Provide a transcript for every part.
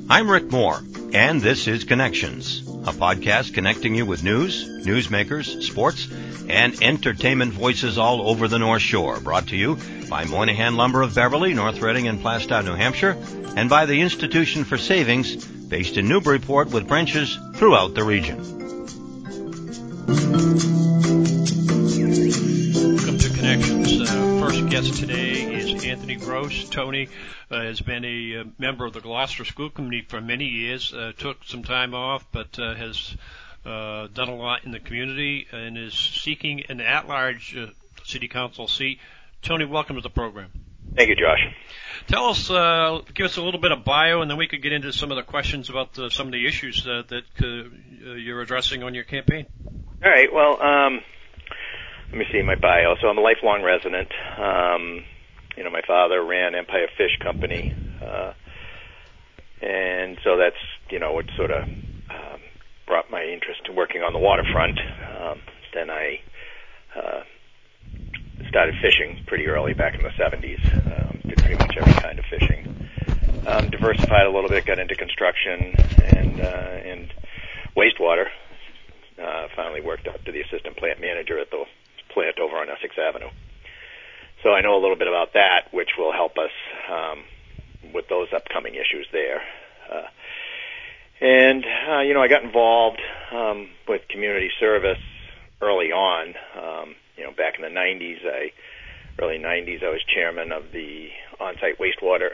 I'm Rick Moore, and this is Connections, a podcast connecting you with news, newsmakers, sports, and entertainment voices all over the North Shore, brought to you by Moynihan Lumber of Beverly, North Reading, and Plastow, New Hampshire, and by the Institution for Savings, based in Newburyport with branches throughout the region. Welcome to Connections. First guest today is Anthony Gross. Tony has been a member of the Gloucester School Committee for many years, took some time off, but has done a lot in the community and is seeking an at-large city council seat. Tony, welcome to the program. Thank you, Josh. Tell us, give us a little bit of bio, and then we could get into some of the questions about some of the issues that you're addressing on your campaign. All right. Well, let me see my bio. So I'm a lifelong resident. My father ran Empire Fish Company, and so that's what sort of brought my interest to working on the waterfront. Then I started fishing pretty early back in the 70s. Did pretty much every kind of fishing. Diversified a little bit, got into construction and wastewater. Finally worked up to the assistant plant manager at the plant over on Essex Avenue. So I know a little bit about that, which will help us with those upcoming issues there. I got involved with community service early on. Back in the early 90s, I was chairman of the on-site wastewater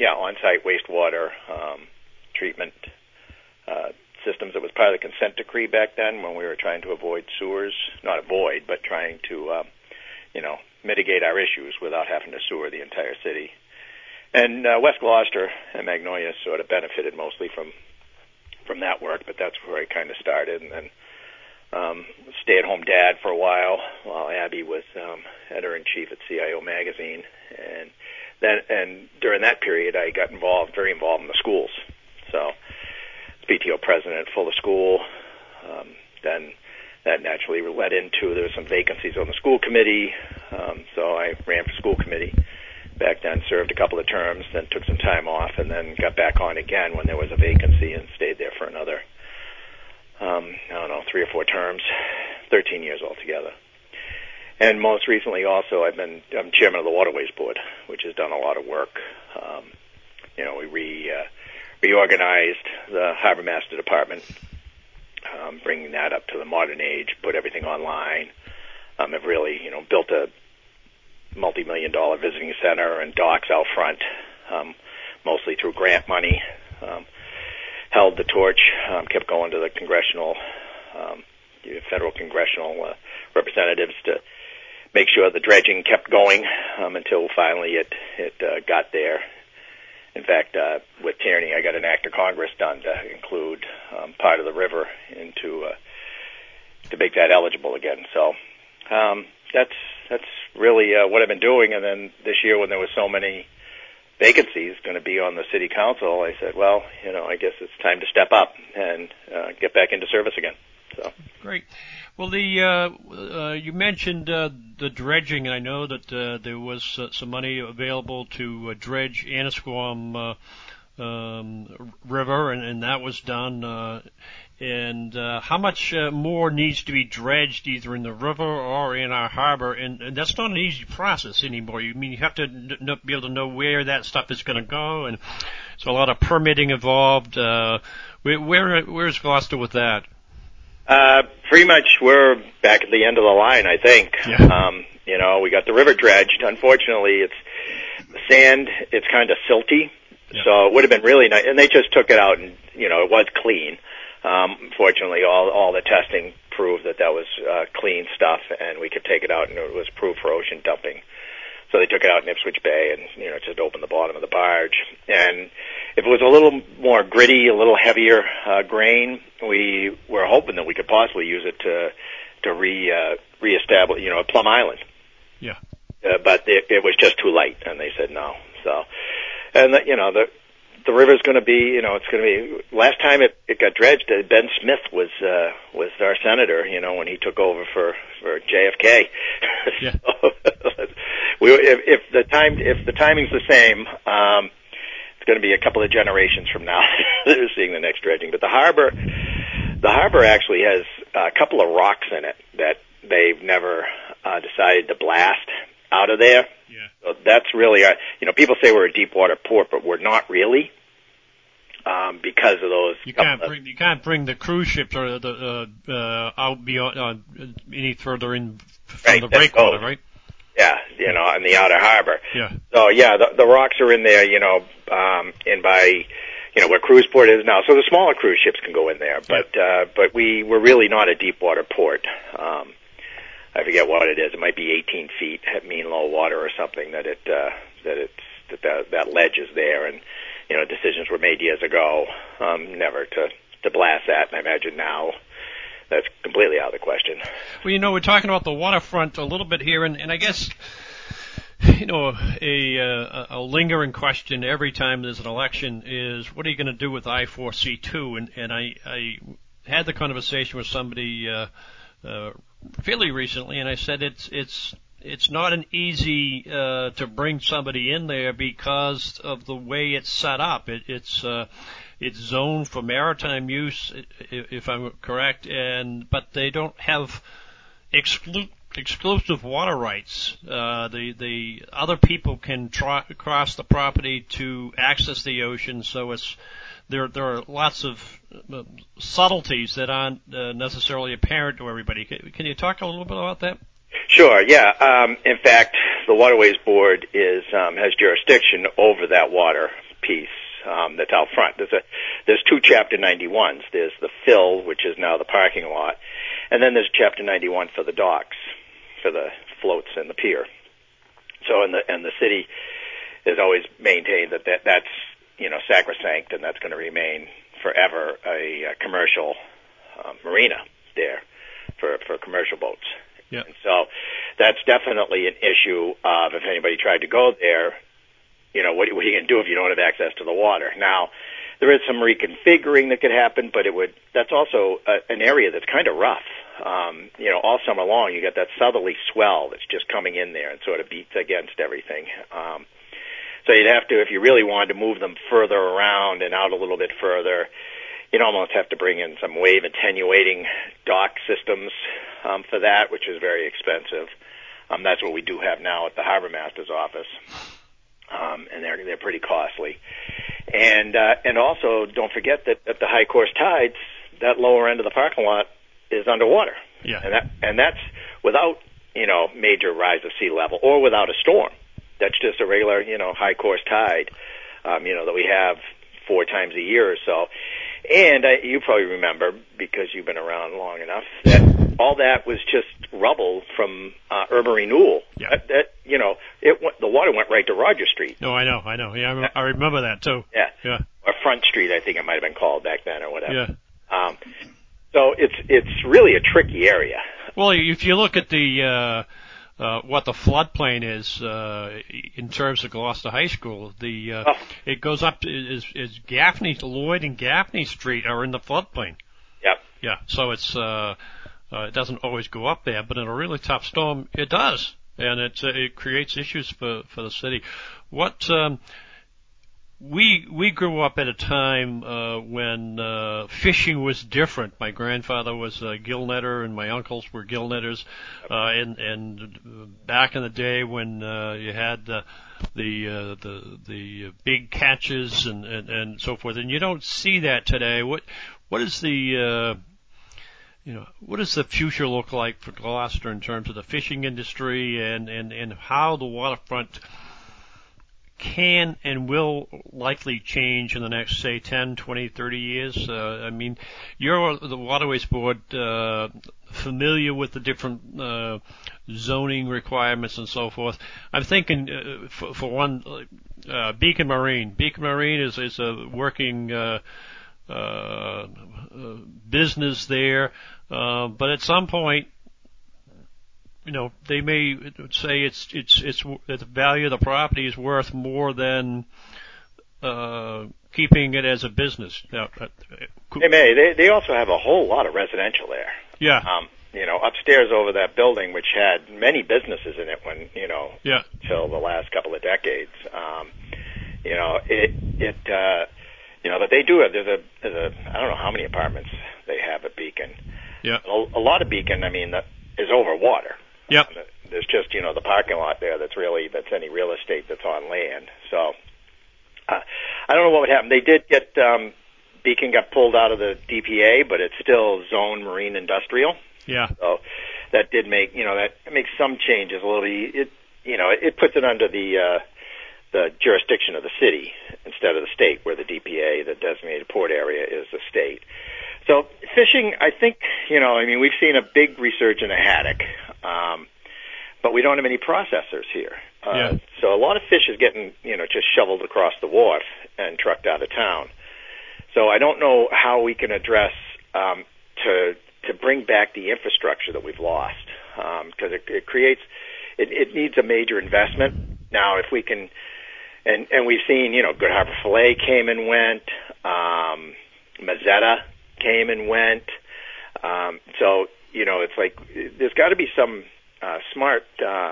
treatment systems. It was part of the consent decree back then when we were trying to avoid sewers, not avoid, but trying to, mitigate our issues without having to sewer the entire city. And West Gloucester and Magnolia sort of benefited mostly from that work, but that's where I kind of started. And then stay-at-home dad for a while Abby was editor-in-chief at CIO Magazine. And during that period, I got very involved in the schools. So PTO president, Fuller School. Then that naturally led into there were some vacancies on the school committee. So I ran for school committee back then, served a couple of terms, then took some time off, and then got back on again when there was a vacancy and stayed there for another, 3 or 4 terms, 13 years altogether. And most recently also I'm chairman of the Waterways Board, which has done a lot of work. We reorganized the Harbor Master Department, bringing that up to the modern age, put everything online. Have really, built a multi-million-dollar visiting center and docks out front, mostly through grant money. Held the torch, kept going to the federal congressional representatives to make sure the dredging kept going until finally it got there. In fact, with Tierney, I got an act of Congress done to include part of the river to make that eligible again. So that's really what I've been doing. And then this year, when there were so many vacancies going to be on the city council, I said, well, I guess it's time to step up and get back into service again. So great. Well, you mentioned the dredging, and I know that there was some money available to dredge Annisquam River, and that was done. And how much more needs to be dredged either in the river or in our harbor? And that's not an easy process anymore. You have to be able to know where that stuff is going to go, and so a lot of permitting involved. Where's Gloucester with that? Pretty much we're back at the end of the line, I think. Yeah. We got the river dredged. Unfortunately, the sand, it's kind of silty. Yeah. So it would have been really nice. And they just took it out and, it was clean. Fortunately, all the testing proved that was clean stuff and we could take it out and it was approved for ocean dumping. So they took it out in Ipswich Bay and, just opened the bottom of the barge. And if it was a little more gritty, a little heavier grain, we were hoping that we could possibly use it to reestablish, Plum Island. Yeah. But it was just too light, and they said no. So, and the river's going to be, it's going to be. Last time it got dredged, Ben Smith was our senator, when he took over for JFK. Yeah. So, if the timing's the same, it's going to be a couple of generations from now that are seeing the next dredging. But the harbor actually has a couple of rocks in it that they've never decided to blast out of there. Yeah. So that's really, people say we're a deep water port, but we're not really. Because of those, you can't bring the cruise ships or the out beyond any further in from the breakwater, right? Yeah, in the outer harbor. Yeah. So the rocks are in there, in by, where Cruiseport is now. So the smaller cruise ships can go in there, but we're really not a deep water port. I forget what it is. It might be 18 feet at mean low water or something that ledge is there, and decisions were made years ago never to blast that, and I imagine now that's completely out of the question. Well, we're talking about the waterfront a little bit here, and I guess a lingering question every time there's an election is, what are you going to do with I-4C2? And I had the conversation with somebody fairly recently, and I said it's not an easy to bring somebody in there because of the way it's set up. It's zoned for maritime use, if I'm correct, but they don't have exclusive water rights. The other people can cross the property to access the ocean, so there are lots of subtleties that aren't necessarily apparent to everybody. Can you talk a little bit about that? Sure, yeah. In fact, the Waterways Board has jurisdiction over that water piece that's out front. There's two Chapter 91s. There's the fill, which is now the parking lot, and then there's Chapter 91 for the docks, for the floats and the pier. So, and the city has always maintained that's sacrosanct, and that's going to remain forever a commercial marina there for commercial boats. Yeah. And so that's definitely an issue of if anybody tried to go there, what are you going to do if you don't have access to the water? Now, there is some reconfiguring that could happen, but that's also an area that's kind of rough. All summer long you got that southerly swell that's just coming in there and sort of beats against everything. So you'd have to, if you really wanted to move them further around and out a little bit further, you'd almost have to bring in some wave attenuating dock systems for that, which is very expensive. That's what we do have now at the Harbor Master's office, and they're pretty costly. And also don't forget that at the high course tides, that lower end of the parking lot is underwater. Yeah. And that's without major rise of sea level or without a storm. That's just a regular high course tide that we have 4 times a year or so. And you probably remember, because you've been around long enough, that all that was just rubble from urban renewal. Yeah. The water went right to Roger Street. No, I know. Yeah, I remember that too. Yeah. Yeah. Or Front Street, I think it might have been called back then, or whatever. Yeah. So it's really a tricky area. Well, if you look at what the floodplain is in terms of Gloucester High School, it goes up is Gaffney, Lloyd and Gaffney Street are in the floodplain. Yep. Yeah. So it doesn't always go up there, but in a really tough storm, it does, and it creates issues for the city. What we grew up at a time when fishing was different. My grandfather was a gill netter, and my uncles were gill netters. And back in the day when you had the big catches and so forth, and you don't see that today. What is the what does the future look like for Gloucester in terms of the fishing industry and how the waterfront can and will likely change in the next, say, 10, 20, 30 years? I mean, you're the Waterways Board, familiar with the different zoning requirements and so forth. I'm thinking, for one, Beacon Marine. Beacon Marine is a working business there, but at some point, they may say the value of the property is worth more than keeping it as a business. They may. They also have a whole lot of residential there. Yeah. Upstairs over that building, which had many businesses in it when, till the last couple of decades. but they do have, there's a, I don't know how many apartments they have at Beacon. Yeah. A lot of Beacon, that is over water. Yep. There's just, the parking lot there that's any real estate that's on land. So, I don't know what would happen. They did get, Beacon got pulled out of the DPA, but it's still zone marine industrial. Yeah. So that did make, that makes some changes a little. It puts it under the jurisdiction of the city instead of the state, where the DPA, the designated port area, is the state. So fishing, I think, we've seen a big resurgence in haddock, but we don't have any processors here. So a lot of fish is getting, just shoveled across the wharf and trucked out of town. So I don't know how we can address to bring back the infrastructure that we've lost, because it needs a major investment. Now, if we can, and we've seen, Good Harbor Filet came and went, Mazzetta came and went. So, it's like there's got to be some smart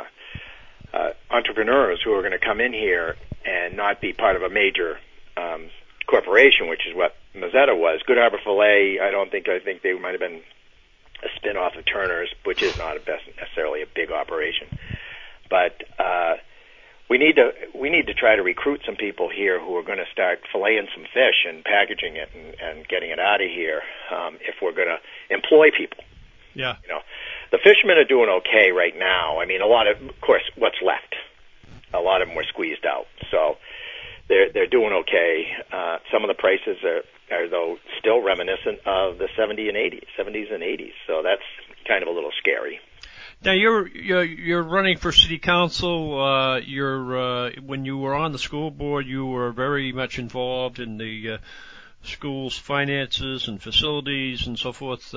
entrepreneurs who are going to come in here and not be part of a major corporation, which is what Mazzetta was. Good Harbor Filet, I think they might have been a spin-off of Turner's, which is not necessarily a big operation. But we need to try to recruit some people here who are going to start filleting some fish and packaging it and getting it out of here, if we're going to employ people. Yeah. The fishermen are doing okay right now. Of course, what's left? A lot of them were squeezed out. So they're doing okay. Some of the prices are though still reminiscent of the 70s and 80s. So that's kind of a little scary. Now you're running for city council. When you were on the school board, you were very much involved in the school's finances and facilities and so forth.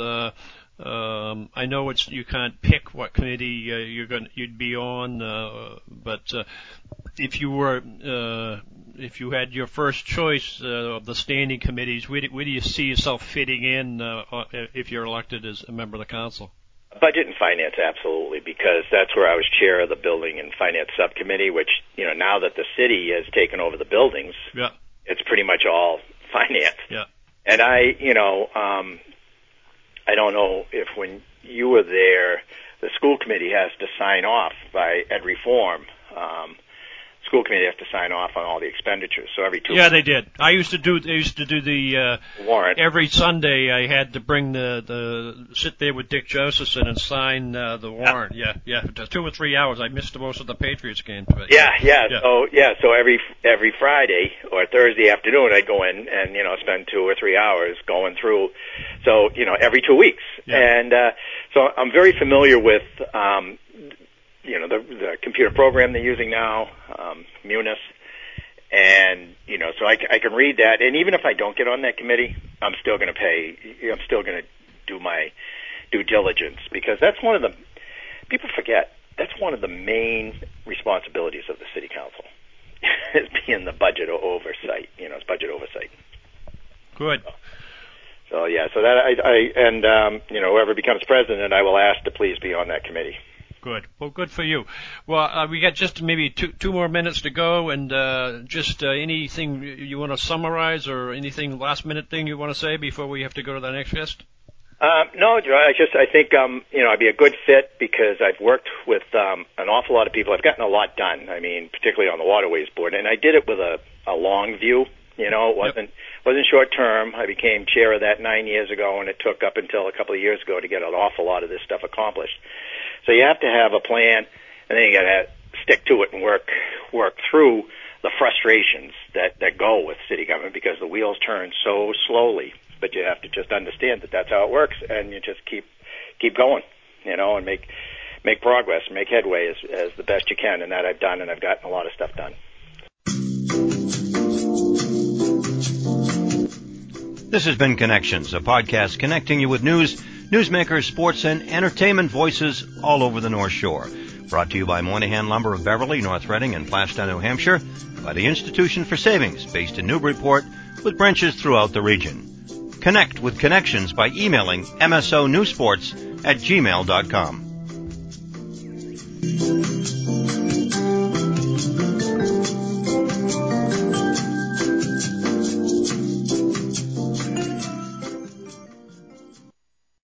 I know you can't pick what committee you'd be on, but if you had your first choice of the standing committees, where do you see yourself fitting in if you're elected as a member of the council? Budget and finance, absolutely, because that's where I was chair of the building and finance subcommittee, which, now that the city has taken over the buildings, it's pretty much all finance. Yeah. And I don't know if when you were there, the school committee has to sign off by ed reform. School committee has to sign off on all the expenditures. So every 2 weeks. Yeah, they did. I used to do the warrant. Every Sunday I had to bring sit there with Dick Josephson and sign the warrant. Yeah. 2 or 3 hours. I missed most of the Patriots game. But, So every Friday or Thursday afternoon I'd go in and, spend 2 or 3 hours going through. So, every 2 weeks. Yeah. And so I'm very familiar with the computer program they're using now, Munis, and so I can read that. And even if I don't get on that committee, I'm still going to do my due diligence, because that's one of the people forget. That's one of the main responsibilities of the city council, is being the budget oversight. It's budget oversight. Good. So that whoever becomes president, I will ask to please be on that committee. Good. Well, good for you. Well, we got just maybe two more minutes to go, and anything you want to summarize, or anything last-minute thing you want to say before we have to go to the next guest? No, I think I'd be a good fit, because I've worked with an awful lot of people. I've gotten a lot done. Particularly on the Waterways Board, and I did it with a long view. It wasn't short term. I became chair of that 9 years ago, and it took up until a couple of years ago to get an awful lot of this stuff accomplished. So you have to have a plan, and then you got to stick to it and work through the frustrations that go with city government, because the wheels turn so slowly. But you have to just understand that that's how it works, and you just keep going, and make progress, make headway as the best you can. And that I've done, and I've gotten a lot of stuff done. This has been Connections, a podcast connecting you with news, newsmakers, sports, and entertainment voices all over the North Shore. Brought to you by Moynihan Lumber of Beverly, North Reading, and Plashtown, New Hampshire, by the Institution for Savings, based in Newburyport, with branches throughout the region. Connect with Connections by emailing msonewsports@gmail.com.